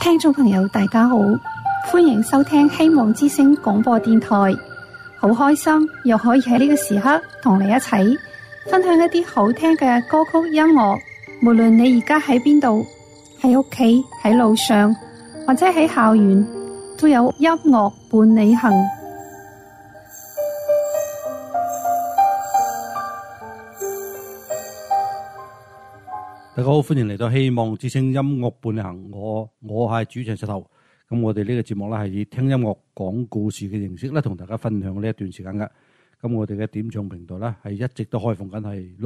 聽眾朋友大家好，歡迎收聽希望之聲廣播電台。好開心又可以喺呢個時刻同你一齊分享一啲好聽嘅歌曲音樂。無論你而家喺邊度，喺屋企、喺路上或者喺校園，都有音樂伴你行。 大家好，歡迎嚟到希望之聲音樂伴你行。我係主持人石頭。咁我哋呢個節目咧係以聽音樂講故事嘅形式咧，同大家分享呢一段時間嘅。咁我哋嘅點唱平台咧係一直都開放緊，係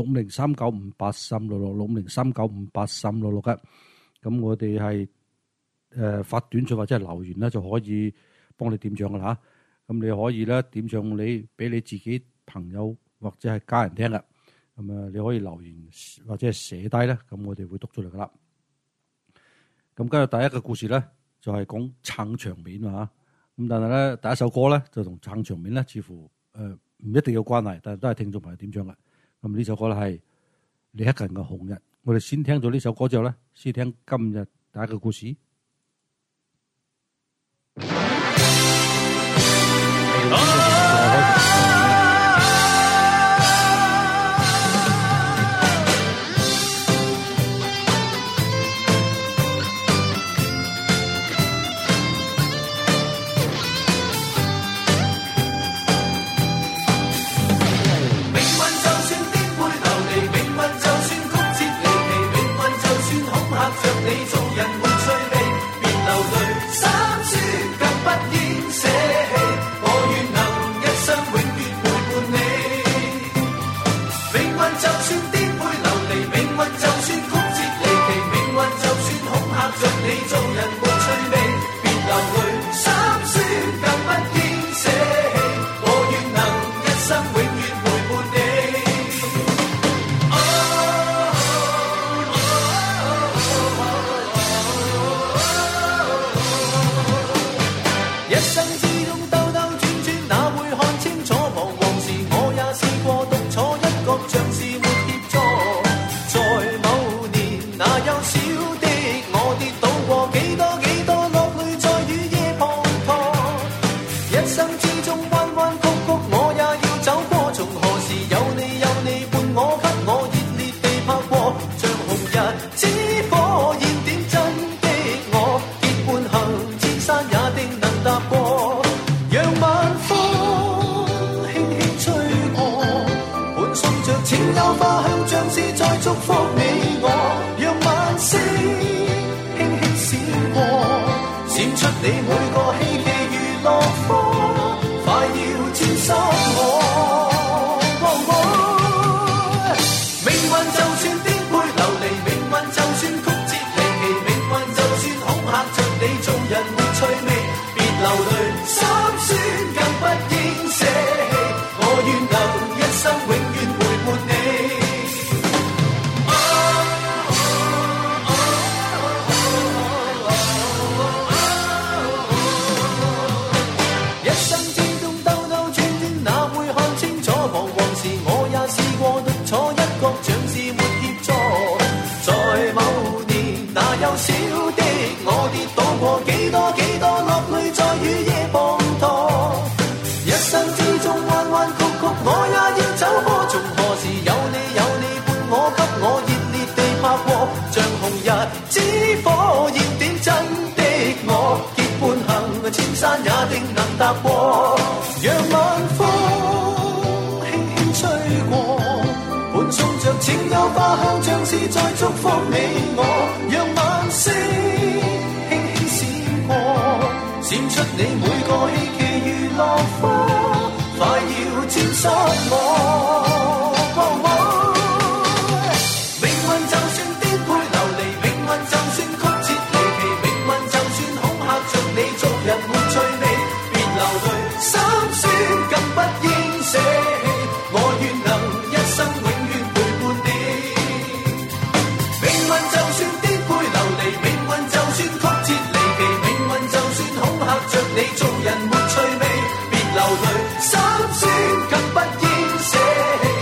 60395836666039583666嘅。咁我哋係發短信或者係留言咧就可以幫你點唱噶啦吓。咁你可以咧點唱你俾你自己朋友或者係家人聽嘅。咁你可以留言或者係寫低咧，咁我哋會讀出嚟噶啦。咁今日第一個故事咧就係講撐場面啊。咁但係咧第一首歌咧就同撐場面咧似乎唔一定有關係，但係都係聽眾朋友點唱嘅。咁呢首歌咧係李克勤嘅《紅日》。我哋先聽咗呢首歌之後咧，先聽今日第一個故事。 人沒趣味，別流淚，心酸更不應捨棄。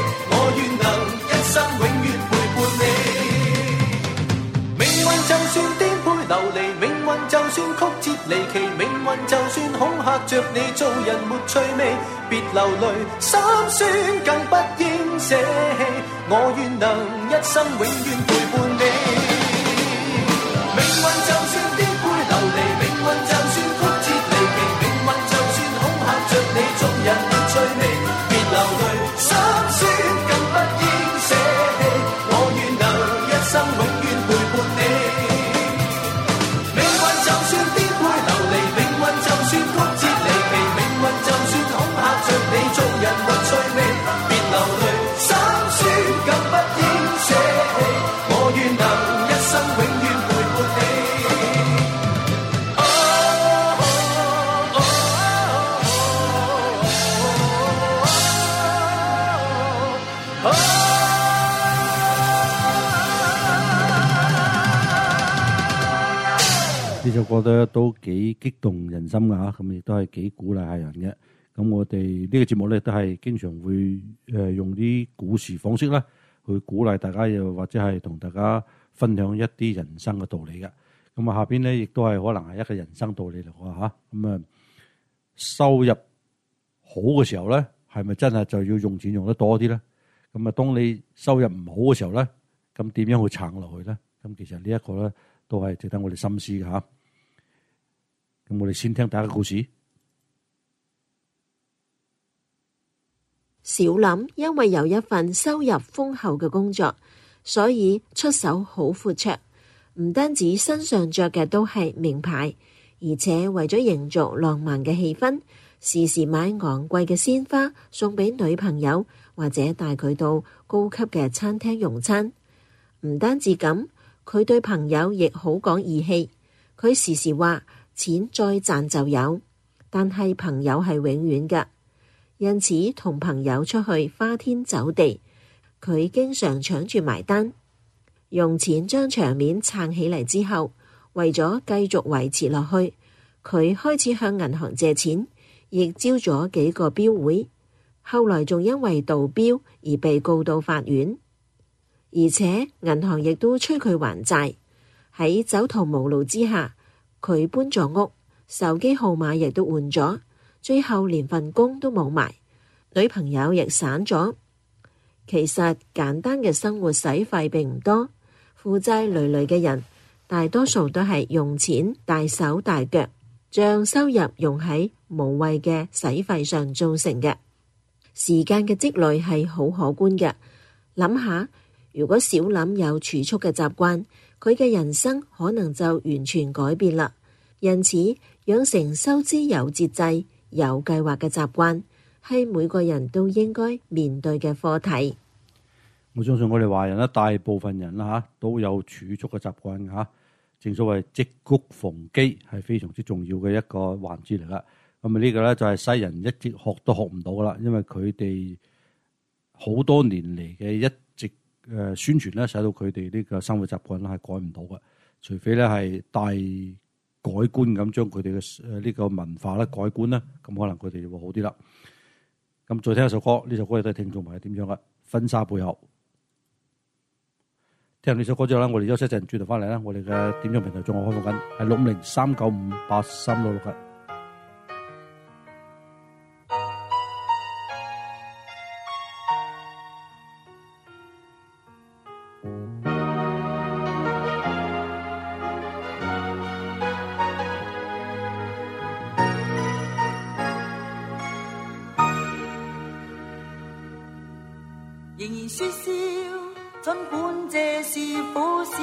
離奇命運就算恐嚇着你，做人沒趣味，別流淚，心酸更不應捨棄。我願能一生永遠陪伴你。命運就算顛沛流離，命運就算曲折離奇，命運就算恐嚇着你，做人沒趣味，別流淚，心酸更不應捨棄。我願能一生永遠陪伴你。命運就算顛沛流離，命運就算曲折離奇，命運就算恐嚇着你，做人沒趣味，別流淚，心酸更不應捨棄。我願能一生永遠陪伴你。 呢首歌咧都幾激動人心㗎嚇，咁亦都係幾鼓勵下人嘅。咁我哋呢個節目咧都係經常會用啲故事方式咧去鼓勵大家，又或者係同大家分享一啲人生嘅道理嘅。咁啊下邊咧亦都係可能係一個人生道理嚟㗎嚇。咁啊收入好嘅時候咧，係咪真係就要用錢用得多啲咧？咁啊當你收入唔好嘅時候咧，咁點樣去撐落去咧？咁其實呢一個咧都係值得我哋深思嘅嚇。咁我哋先聽第一個故事。 小林因為有一份收入豐厚嘅工作，所以出手好闊綽，唔單止身上着嘅都係名牌，而且為咗營造浪漫嘅氣氛，時時買昂貴嘅鮮花送俾女朋友，或者帶佢到高級嘅餐廳用餐。唔單止咁，佢對朋友亦好講義氣，佢時時話錢再賺就有，但係朋友係永遠㗎，因此同朋友出去花天酒地，佢經常搶住埋單，用錢將場面撐起嚟之後，為咗繼續維持落去，佢開始向銀行借錢，亦招咗幾個標會，後來仲因為盜標而被告到法院，而且銀行亦都催佢還債。喺走投無路之下，佢搬咗屋，手機號碼亦都換咗，最後連份工都冇埋，女朋友亦散咗。其實簡單嘅生活使費並唔多，負債累累嘅人大多數都係用錢大手大腳，將收入用喺無謂嘅使費上造成嘅。時間嘅積累係好可觀嘅，諗下如果小林有儲蓄嘅習慣，佢嘅人生可能就完全改變啦。因此，養成收支有節制、有計劃嘅習慣，係每個人都應該面對嘅課題。 我相信我哋華人咧，大部分人啦嚇都有儲蓄嘅習慣嚇。正所謂積谷防饑係非常之重要嘅一個環節嚟啦。咁啊呢個咧就係西人一直學都學唔到噶啦，因為佢哋好多年嚟嘅一直宣傳咧，使到佢哋呢個生活習慣咧係改唔到嘅，除非咧係大改觀咁將佢哋嘅呢個文化咧改觀咧，咁可能佢哋就會好啲啦。咁再聽一首歌，呢首歌亦都係聽眾朋友點樣嘅《婚紗背後》。聽完呢首歌之後咧，我哋休息一陣，轉頭翻嚟咧，我哋嘅點唱平台仲係開放緊，係650395836嘅。 仍然說笑，儘管這是苦事，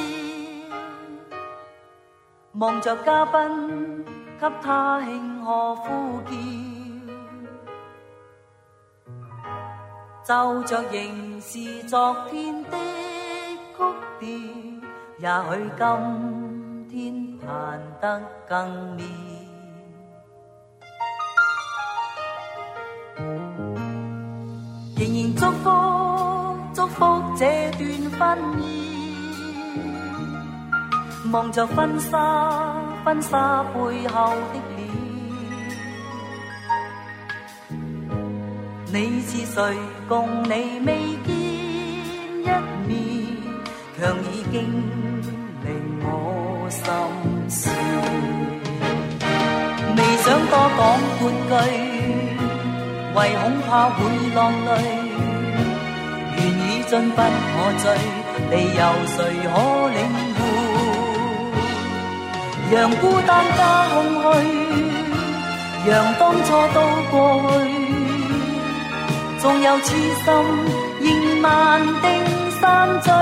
望着嘉賓給他慶賀呼叫，就着仍是昨天的曲調，也許今天彈得更妙。仍然祝福這段婚姻，望着婚紗背後的臉，你是誰共你未見一面，卻已經令我心酸。 半句，唯恐怕會浪淚。緣已盡不可追，理由誰可領會？讓孤單加空虛，讓當初都過去。縱有痴心，仍難定散聚。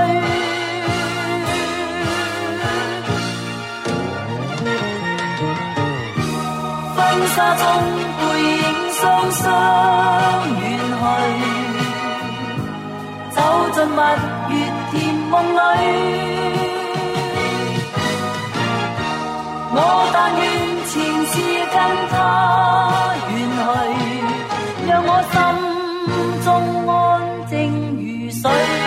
婚紗中背影雙雙遠去，走進蜜月甜夢裏。我但願前世跟他遠去，讓我心中安靜如水。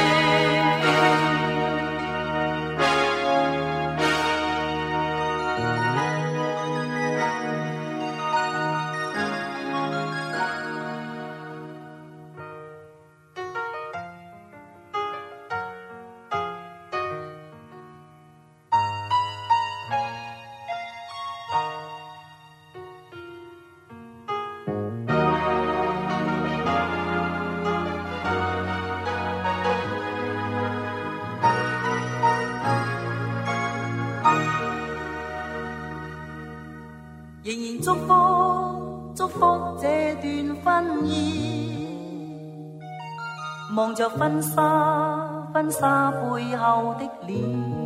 仍然祝福這段婚姻，望着婚紗背後的臉。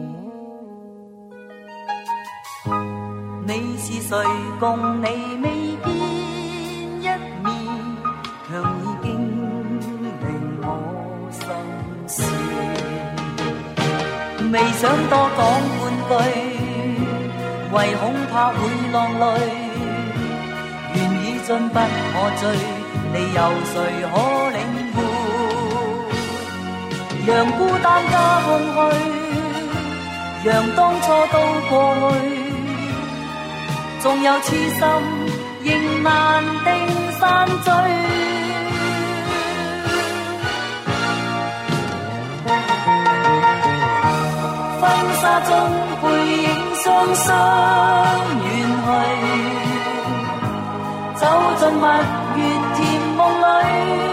你是誰共你未見一面，卻已經令我心事。未想多講半句，唯恐怕會浪淚，緣已盡不可追，理由誰可領會？讓孤單加空虛，讓當初都過去。縱有痴心，仍難定散聚。婚紗中背影雙雙遠去，走進蜜月甜夢裏。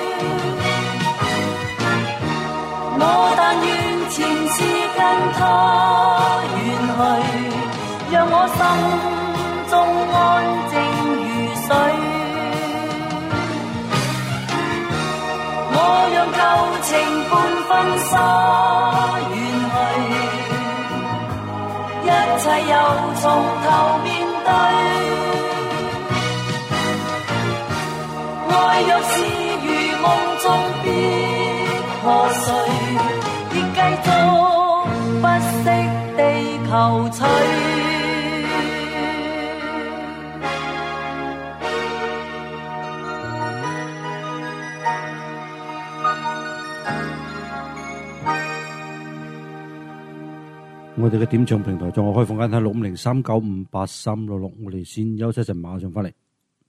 我但願前世跟他遠去，讓我心中安靜如水。我讓舊情伴婚紗遠去，一切又從頭面對。愛若是如夢中必破碎，亦繼續不息地求取。 我哋嘅點唱平台仲開放緊喺65039583666，我哋先休息一陣，馬上翻嚟。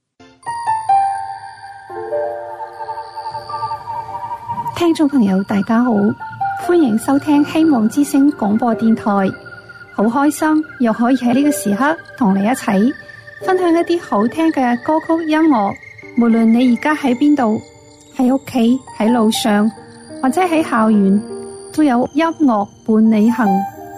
聽眾朋友大家好，歡迎收聽希望之聲廣播電台，好開心又可以喺呢個時刻同你一齊分享一啲好聽嘅歌曲音樂。無論你而家喺邊度，喺屋企、喺路上或者喺校園，都有音樂伴你行。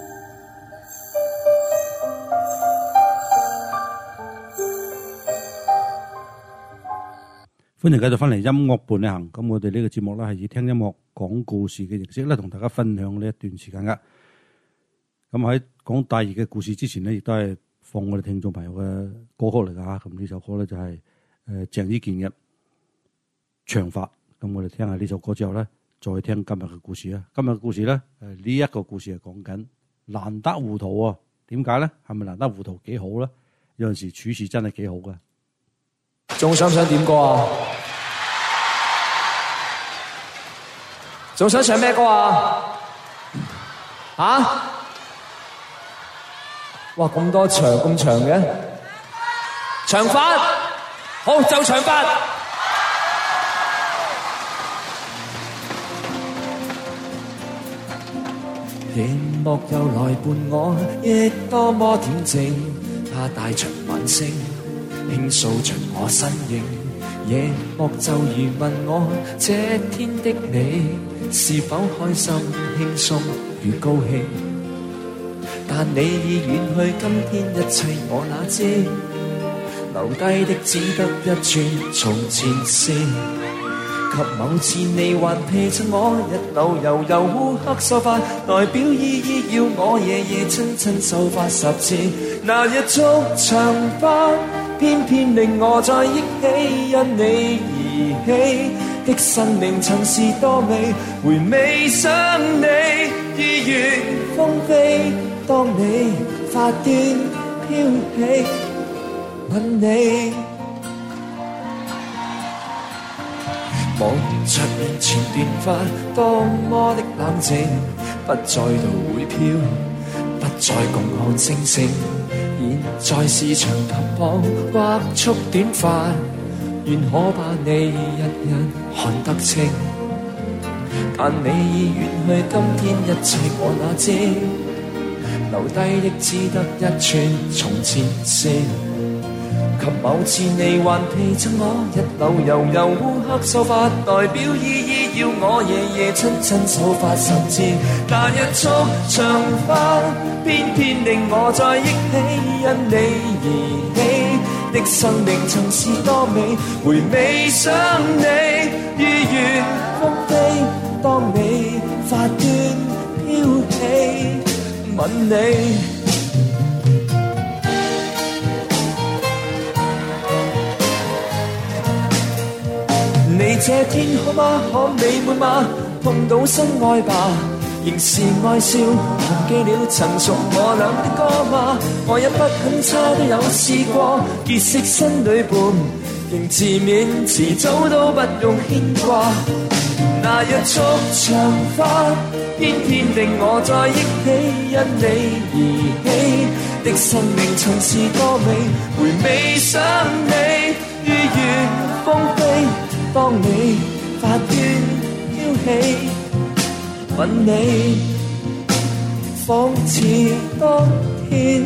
歡迎繼續翻嚟音樂伴你行。咁我哋呢個節目咧係以聽音樂講故事嘅形式咧，同大家分享呢一段時間噶。咁喺講第二嘅故事之前呢，亦都係放我哋聽眾朋友嘅歌曲嚟噶吓。咁呢首歌咧就係鄭伊健嘅《長髮》。咁我哋聽下呢首歌之後咧，再聽今日嘅故事啊。今日嘅故事咧，呢一個故事係講緊難得糊塗啊。點解咧？係咪難得糊塗幾好咧？有陣時處事真係幾好噶。 仲想唔想點歌啊？仲想唱咩歌啊？哇，咁多長咁長嘅長髮，好就長髮。寂寞又來伴我，亦多麼恬靜。他帶着晚星， 傾訴着我身影。夜幕就如問我，這天的你是否開心、輕鬆與高興？但你已遠去，今天一切我哪知？留低的只得一串從前事。及某次你還披襯我，一縷悠悠烏黑秀髮，代表依依要我夜夜親親秀髮10次。那日束長髮，偏偏令我再憶起因你而起的生命曾是多美，回味想你意願風飛，當你發端飄起吻你。望着面前變化，多麼的冷靜，不再度會飄，不再共看星星。現在是長頭髮或束短髮，願可把你一一看得清。但你已遠去，今天一切我哪知？留低的只得一串從前事。及某次你還披襯我，一縷悠悠烏黑秀髮，代表依依要我夜夜親親秀髮10次。那日束長髮，偏偏令我再憶起因你而起的生命曾是多美，回味想你意願風飛，當你發端飄起吻你。你這天好嗎？可美滿嗎？碰到心愛吧，仍是愛笑，忘記了曾屬我倆的歌嗎？我一不很差都有試過，結識新女伴，仍自勉遲早都不用牽掛。那日束長髮，偏偏令我再憶起因你而起的生命曾是多美，回味想你意願風飛，當你發端飄起吻你，仿似當天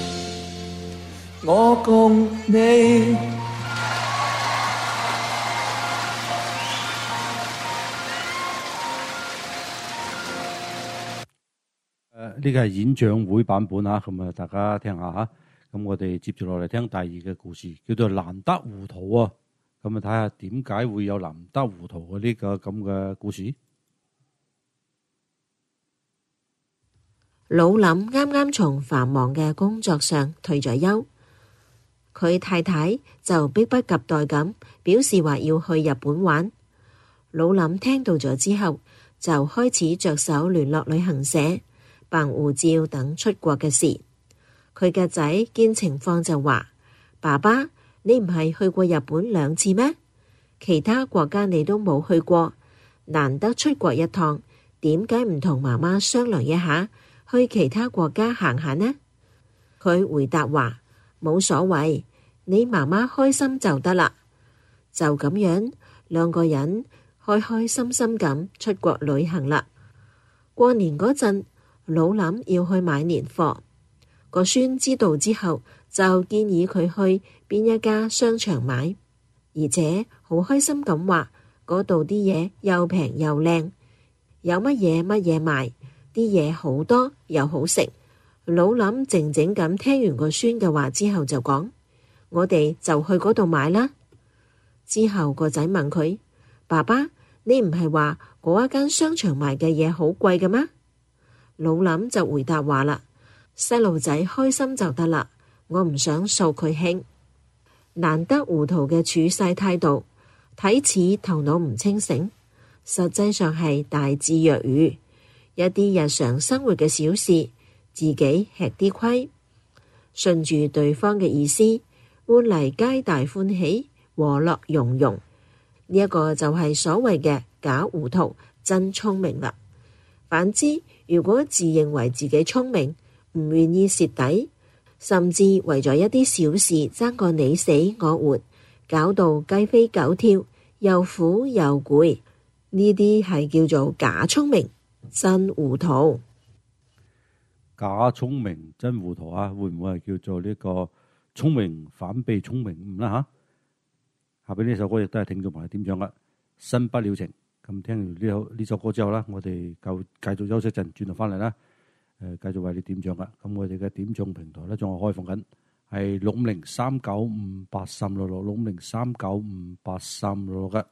我共你。 呢個係演唱會版本啊，咁啊大家聽下嚇。咁我哋接住落嚟聽第二個故事，叫做難得糊塗啊。咁啊睇下點解會有難得糊塗嘅呢個咁嘅故事。 老林啱啱從繁忙嘅工作上退咗休，佢太太就迫不及待咁表示話要去日本玩。老林聽到咗之後，就開始着手聯絡旅行社，辦護照等出國嘅事。佢嘅仔見情況就話：爸爸，你唔係去過日本2次咩？其他國家你都冇去過，難得出國一趟，點解唔同媽媽商量一下，去其他國家行下呢？佢回答話：冇所謂，你媽媽開心就得啦。就咁樣，兩個人開開心心咁出國旅行啦。過年嗰陣，老林要去買年貨，個孫知道之後就建議佢去邊一家商場買，而且好開心咁話嗰度啲嘢又平又靚，有乜嘢乜嘢賣，啲嘢好多又好食。老林靜靜咁聽完個孫嘅話之後就講：我哋就去嗰度買啦。之後個仔問佢：爸爸，你唔係話嗰一間商場賣嘅嘢好貴嘅咩？老林就回答話啦：細路仔開心就得啦，我唔想掃佢興。難得糊塗嘅處世態度，睇似頭腦唔清醒，實際上係大智若愚。一啲日常生活嘅小事，自己吃啲虧，順住對方嘅意思，換嚟皆大歡喜，和樂融融。呢一個就係所謂嘅假糊塗真聰明啦。反之，如果自認為自己聰明，唔願意蝕底，甚至為咗一啲小事爭個你死我活，搞到雞飛狗跳，又苦又攰，呢啲係叫做假聰明真糊塗。 假聰明真糊塗啊，會唔會係叫做呢個聰明反被聰明誤啦嚇。下邊呢首歌亦都係聽眾朋友點唱嘅《新不了情》。咁聽完呢首歌之後啦，我哋繼續休息陣，轉頭翻嚟啦，繼續為你點唱嘅。咁我哋嘅點唱平台咧仲係開放緊，係650-395-8366，650-395-8366嘅。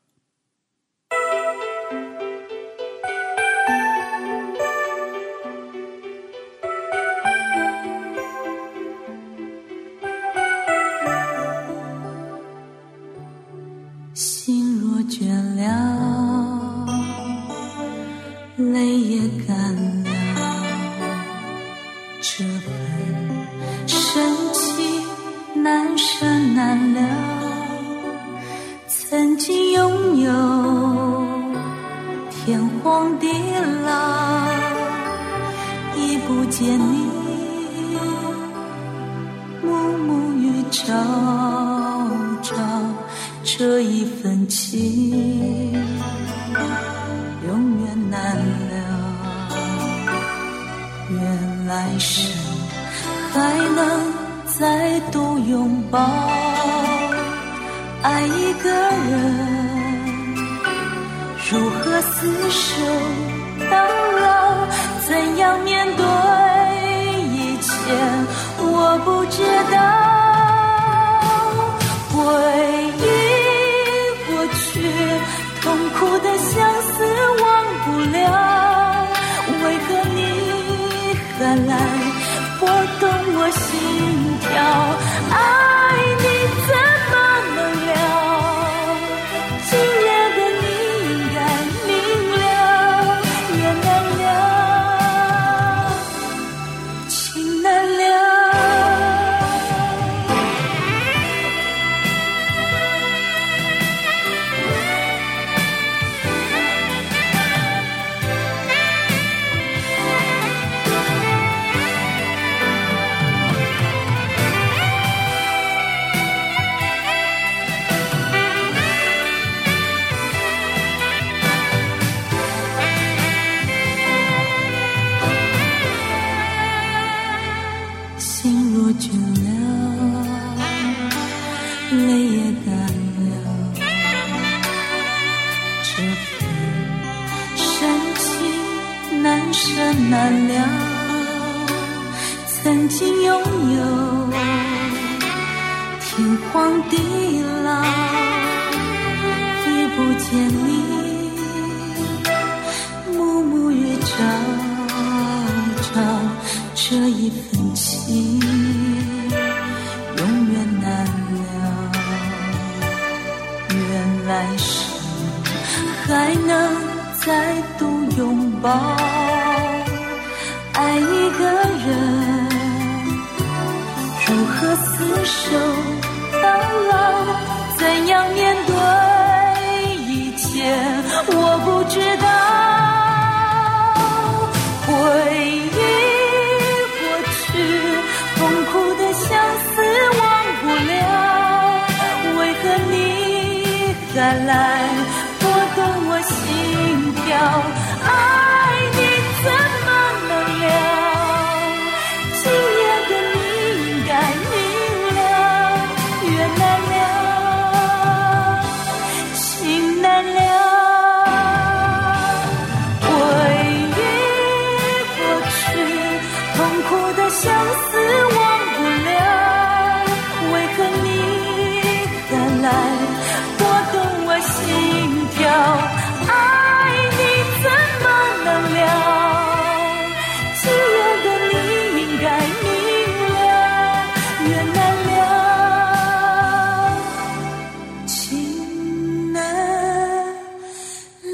心若倦了，泪也乾了，這份深情難捨難了。曾經擁有天荒地老，已不見你，暮暮與朝朝。這一份情永遠難了，願來生還能再度擁抱，愛一個人如何廝守到老，怎樣面對一切我不知道，回憶痛苦的相思忘不了，為何你還來撥動我心跳，愛你怎麼能了，今夜的你應該明了，緣難了，情難了。倦了，淚也乾了，這份深情難捨難了。曾經擁有天荒地老，已不見你，暮暮與朝朝，這一份情永遠難了，願來生還能再度擁抱，愛一個人如何廝守到老，怎樣面對一切我不知道，回憶痛苦的相思忘不了，為何你還來撥動我心跳，愛你怎麼能了，今夜的你應該明了，緣難了，情難了，回憶過去痛苦的相思忘不了，為何你還來撥動我心跳，愛你怎麼能了，今夜的你應該明了，緣難了，情難了。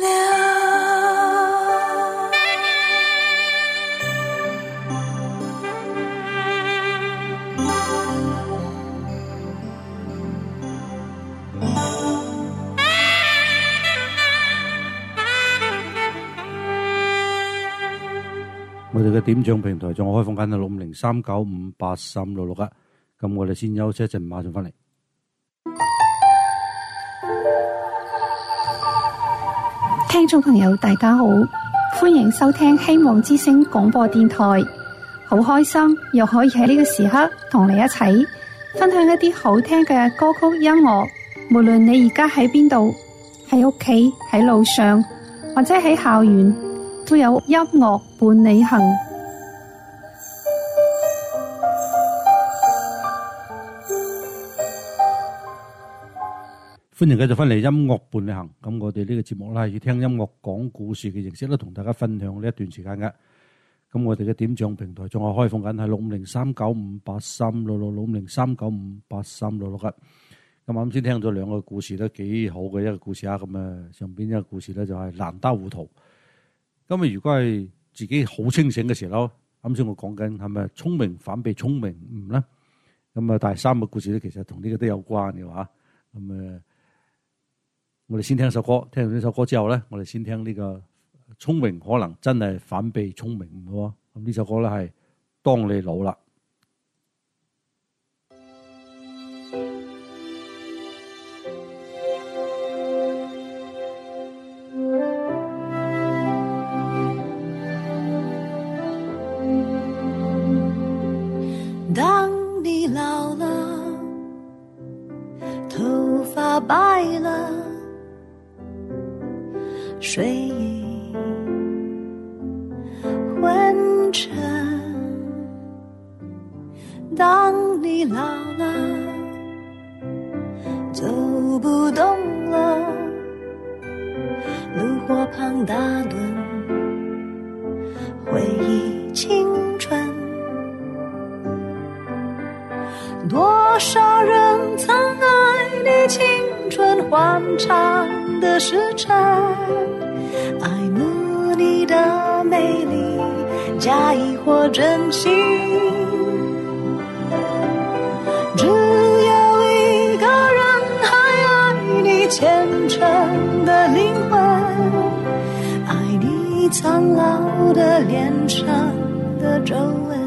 我哋嘅點唱平台仲開放緊係650-395-8366啊！咁我哋先休息一陣，馬上翻嚟。 聽眾朋友大家好，歡迎收聽希望之聲廣播電台，好開心又可以喺呢個時刻同你一齊分享一啲好聽嘅歌曲音樂。無論你而家喺邊度，喺屋企、喺路上或者喺校園，都有音樂伴你行。 歡迎繼續翻嚟音樂伴你行。咁我哋呢個節目咧係以聽音樂講故事嘅形式咧，同大家分享呢一段時間嘅。咁我哋嘅點唱平台仲係開放緊，係65039583666，65039583666嘅。咁啱先聽咗兩個故事都幾好嘅一個故事啊。咁上邊一個故事咧就係難得糊塗。咁如果係自己好清醒嘅時候，啱先我講緊係咪聰明反被聰明誤咧？咁第三個故事咧其實同呢個都有關嘅話，咁我哋先聽首歌，聽完呢首歌之後咧，我哋先聽呢個聰明可能真係反被聰明誤喎。咁呢首歌咧係當你老啦。 當你老了，頭髮白了，睡意昏沉。當你老了，走不動了，爐火旁打盹，回憶青春。多少人曾愛你青春歡暢的時辰，愛慕你的美麗，假意或真心。只有一個人還愛你虔誠的靈魂，愛你蒼老的臉上的皺紋。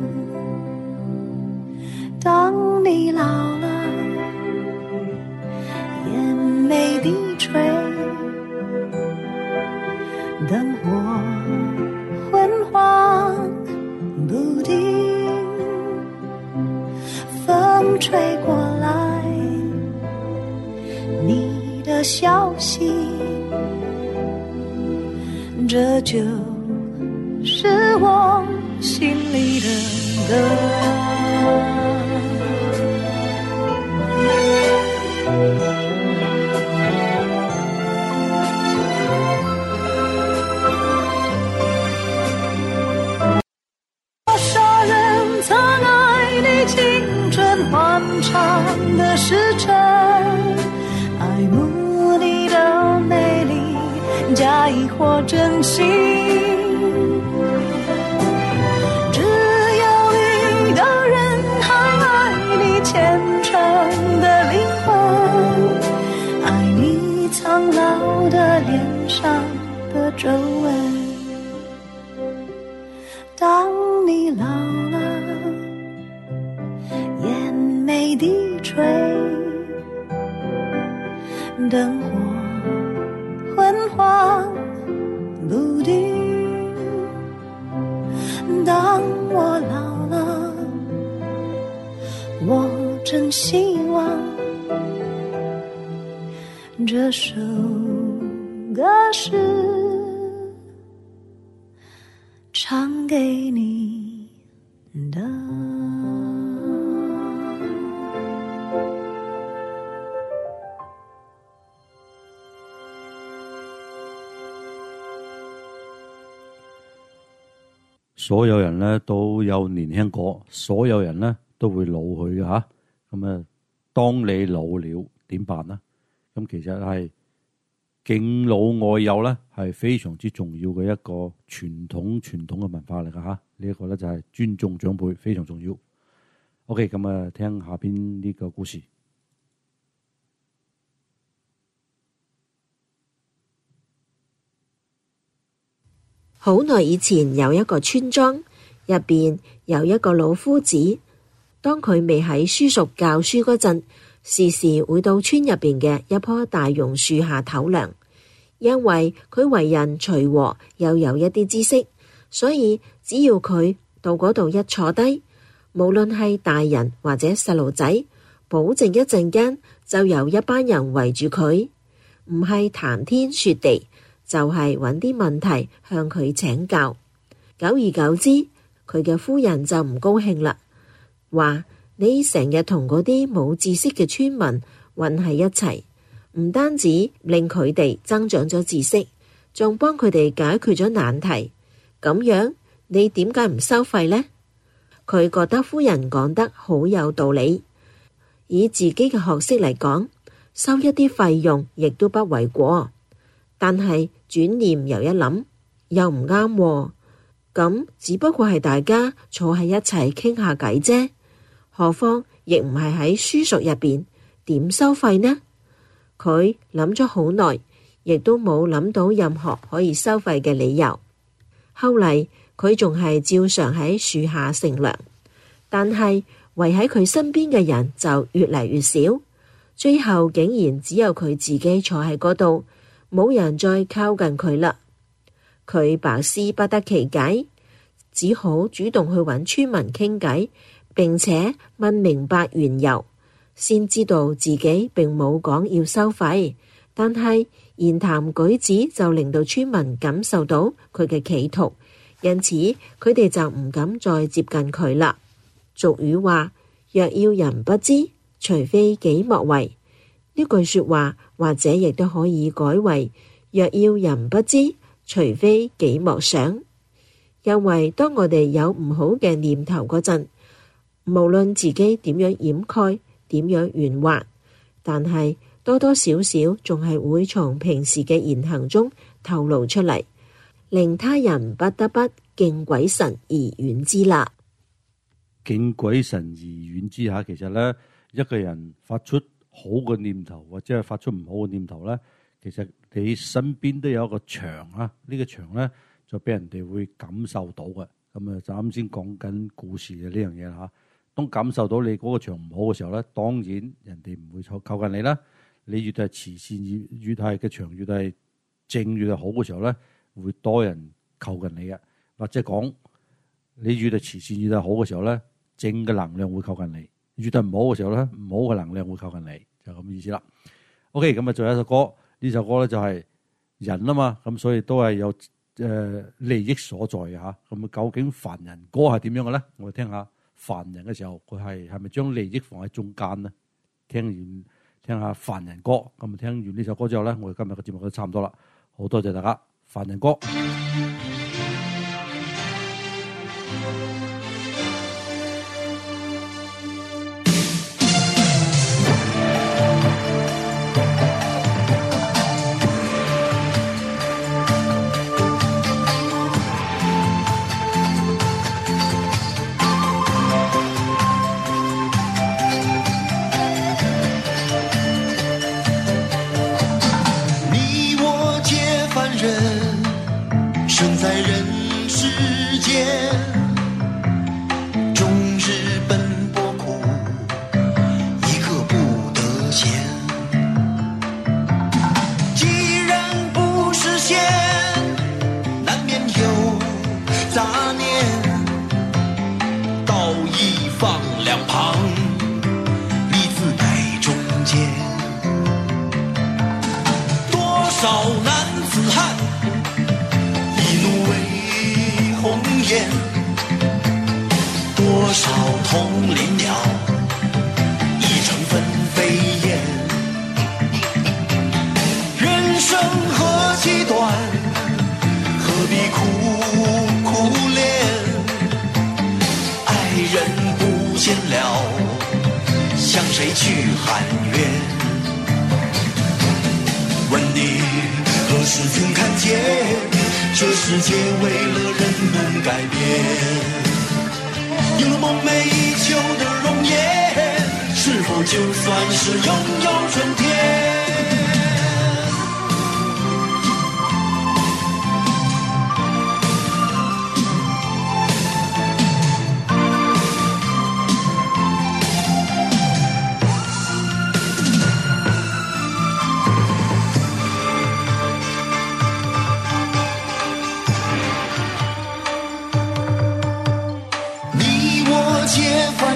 當你老了，眼眉低垂，燈火昏黃不定，風吹過來你的消息，這就是我心裡的歌。多少人曾愛你青春歡暢的時辰，愛慕你的美麗，假意或真心。只有一個人還愛你虔誠的靈魂，愛你蒼老的臉上的皺紋。當你老了，眼眉低垂，燈火昏黃不定。當我老了，我真希望這首歌是唱給你的。 所有人咧都有年輕過，所有人咧都會老去嘅吓。咁當你老了點辦呢？咁其實係敬老愛幼咧，係非常之重要嘅一個傳統嘅文化嚟噶吓。呢一個咧就係尊重長輩，非常重要。OK， 咁聽下邊呢個故事。 好耐以前有一個村莊，入邊有一個老夫子。當佢未喺書塾教書嗰陣，時時會到村入邊嘅一棵大榕樹下唞涼。因為佢為人隨和，又有一啲知識，所以只要佢到嗰度一坐低， 無論係大人或者細路仔，保證一陣間就有一班人圍住佢，唔係談天說地，就係揾啲問題向佢請教。久而久之，佢嘅夫人就唔高興啦，話你成日同嗰啲冇知識嘅村民混喺一齊，唔單止令佢哋增長咗知識，仲幫佢哋解決咗難題，咁樣你點解唔收費呢？佢覺得夫人講得好有道理，以自己嘅學識嚟講，收一啲費用亦都不為過。但係轉念又一諗，又唔啱喎，咁只不過係大家坐喺一齊傾下偈啫，何況亦唔係喺書塾入邊，點收費呢？佢諗咗好耐，亦都冇諗到任何可以收費嘅理由。後嚟佢仲係照常喺樹下乘涼，但係圍喺佢身邊嘅人就越嚟越少，最後竟然只有佢自己坐喺嗰度，冇人再靠近佢啦。佢百思不得其解，只好主動去揾村民傾偈，並且問明白緣由，先知道自己並冇講要收費，但係言談舉止就令到村民感受到佢嘅企圖，因此佢哋就唔敢再接近佢啦。俗語話：若要人不知，除非己莫為。呢句說話或者亦都可以改為：若要人不知，除非己莫想。因為當我哋有唔好嘅念頭嗰陣，無論自己點樣掩蓋，點樣圓滑，但係多多少少仲係會從平時嘅言行中透露出嚟，令他人不得不敬鬼神而遠之啦。 敬鬼神而遠之下，其實咧，一個人發出好嘅念頭或者係發出唔好嘅念頭咧，其實你身邊都有一個牆啊，呢個牆咧就俾人哋會感受到嘅。咁啊，就啱先講緊故事嘅呢樣嘢啦。當感受到你嗰個牆唔好嘅時候咧，當然人哋唔會靠近你啦。你越係慈善，越係嘅牆越係正，越係好嘅時候咧，會多人靠近你嘅。或者講你越係慈善越係好嘅時候咧，正嘅能量會靠近你；越係唔好嘅時候咧，唔好嘅能量會靠近你，就咁意思啦。OK， 咁啊，仲有一首歌，呢首歌咧就係人啊嘛，咁所以都係有利益所在嘅嚇。咁究竟凡人歌係點樣嘅咧？我哋聽下凡人嘅時候，佢係咪將利益放喺中間呢？聽下凡人歌，咁啊聽完呢首歌之後咧，我哋今日嘅節目都差唔多啦。好多謝大家，凡人歌。 生在人世间，终日奔波苦，一刻不得闲。既然不实现，难免有杂念，道义放两旁，利字摆中间。多少男子汉，多少同林鸟，一成分飞燕。人生何其短，何必苦苦恋？爱人不见了，向谁去喊冤？问你何时曾看见，这世界为了人们改变？有了梦寐以求的容颜，是否就算是拥有春天？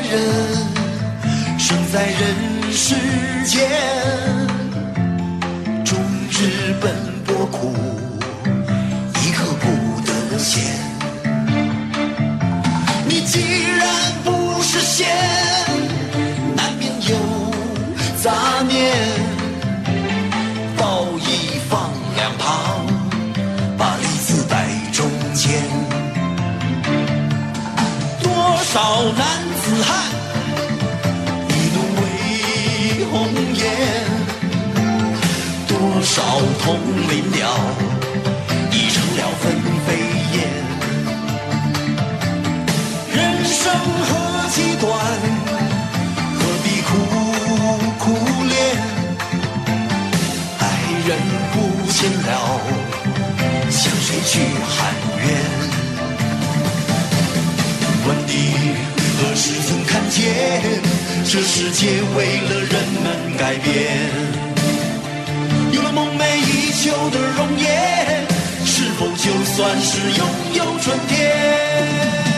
人生在人世间，终日奔波苦，一刻不得闲。你既然不是仙，难免有杂念，道义放两旁，把利字摆中间。多少男子汉一怒为红颜，多少同林鸟已成了分飞燕。人生何其短，何必苦苦恋，爱人不见了，向谁去喊冤？问你何时曾看见，这世界为了人们改变？有了梦寐以求的容颜，是否就算是拥有春天？